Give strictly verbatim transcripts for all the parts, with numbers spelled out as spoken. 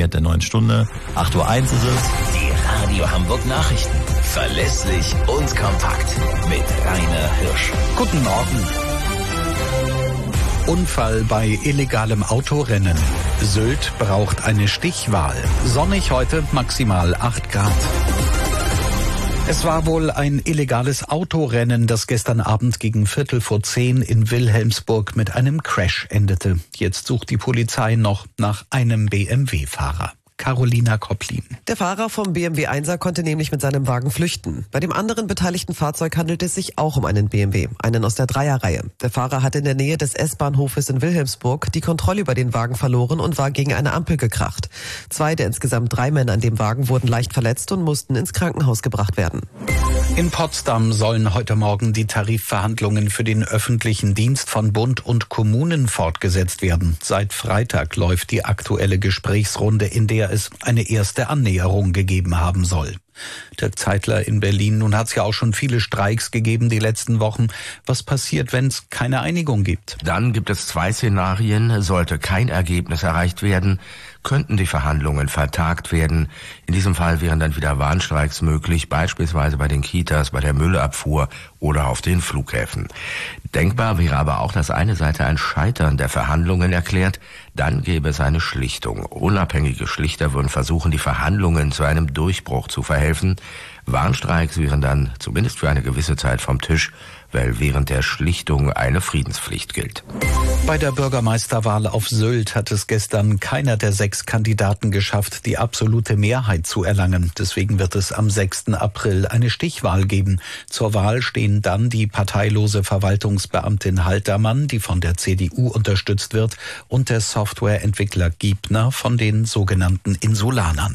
der neuen Stunde. acht Uhr eins ist es. Die Radio Hamburg Nachrichten. Verlässlich und kompakt. Mit Rainer Hirsch. Guten Morgen. Unfall bei illegalem Autorennen. Sylt braucht eine Stichwahl. Sonnig heute, maximal acht Grad. Es war wohl ein illegales Autorennen, das gestern Abend gegen Viertel vor zehn in Wilhelmsburg mit einem Crash endete. Jetzt sucht die Polizei noch nach einem B M W-Fahrer. Carolina Kopplin. Der Fahrer vom B M W Einser konnte nämlich mit seinem Wagen flüchten. Bei dem anderen beteiligten Fahrzeug handelt es sich auch um einen B M W, einen aus der Dreierreihe. Der Fahrer hat in der Nähe des S-Bahnhofes in Wilhelmsburg die Kontrolle über den Wagen verloren und war gegen eine Ampel gekracht. Zwei der insgesamt drei Männer an dem Wagen wurden leicht verletzt und mussten ins Krankenhaus gebracht werden. In Potsdam sollen heute Morgen die Tarifverhandlungen für den öffentlichen Dienst von Bund und Kommunen fortgesetzt werden. Seit Freitag läuft die aktuelle Gesprächsrunde, in der es eine erste Annäherung gegeben haben soll. Dirk Zeitler in Berlin. Nun hat es ja auch schon viele Streiks gegeben die letzten Wochen. Was passiert, wenn es keine Einigung gibt? Dann gibt es zwei Szenarien. Sollte kein Ergebnis erreicht werden, könnten die Verhandlungen vertagt werden. In diesem Fall wären dann wieder Warnstreiks möglich, beispielsweise bei den Kitas, bei der Müllabfuhr oder auf den Flughäfen. Denkbar wäre aber auch, dass eine Seite ein Scheitern der Verhandlungen erklärt. Dann gäbe es eine Schlichtung. Unabhängige Schlichter würden versuchen, die Verhandlungen zu einem Durchbruch zu verhelfen. Warnstreiks wären dann zumindest für eine gewisse Zeit vom Tisch, weil während der Schlichtung eine Friedenspflicht gilt. Bei der Bürgermeisterwahl auf Sylt hat es gestern keiner der sechs Kandidaten geschafft, die absolute Mehrheit zu erlangen. Deswegen wird es am sechsten April eine Stichwahl geben. Zur Wahl stehen dann die parteilose Verwaltungsbeamtin Haltermann, die von der C D U unterstützt wird, und der Softwareentwickler Giebner von den sogenannten Insulanern.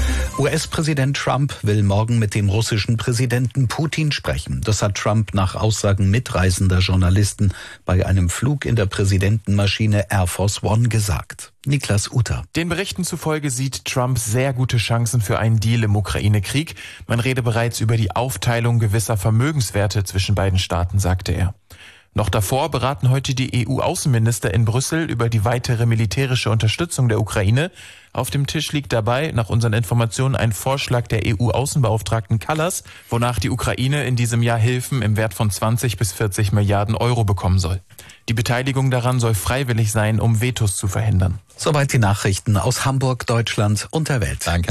U S-Präsident Trump will morgen mit dem russischen Präsidenten Putin sprechen. Das hat Trump nach Aussagen mitreisender Journalisten bei einem Flug in der Präsidentenmaschine Air Force One gesagt. Niklas Uter. Den Berichten zufolge sieht Trump sehr gute Chancen für einen Deal im Ukraine-Krieg. Man rede bereits über die Aufteilung gewisser Vermögenswerte zwischen beiden Staaten, sagte er. Noch davor beraten heute die E U-Außenminister in Brüssel über die weitere militärische Unterstützung der Ukraine. Auf dem Tisch liegt dabei, nach unseren Informationen, ein Vorschlag der E U-Außenbeauftragten Kallas, wonach die Ukraine in diesem Jahr Hilfen im Wert von zwanzig bis vierzig Milliarden Euro bekommen soll. Die Beteiligung daran soll freiwillig sein, um Vetos zu verhindern. Soweit die Nachrichten aus Hamburg, Deutschland und der Welt. Danke.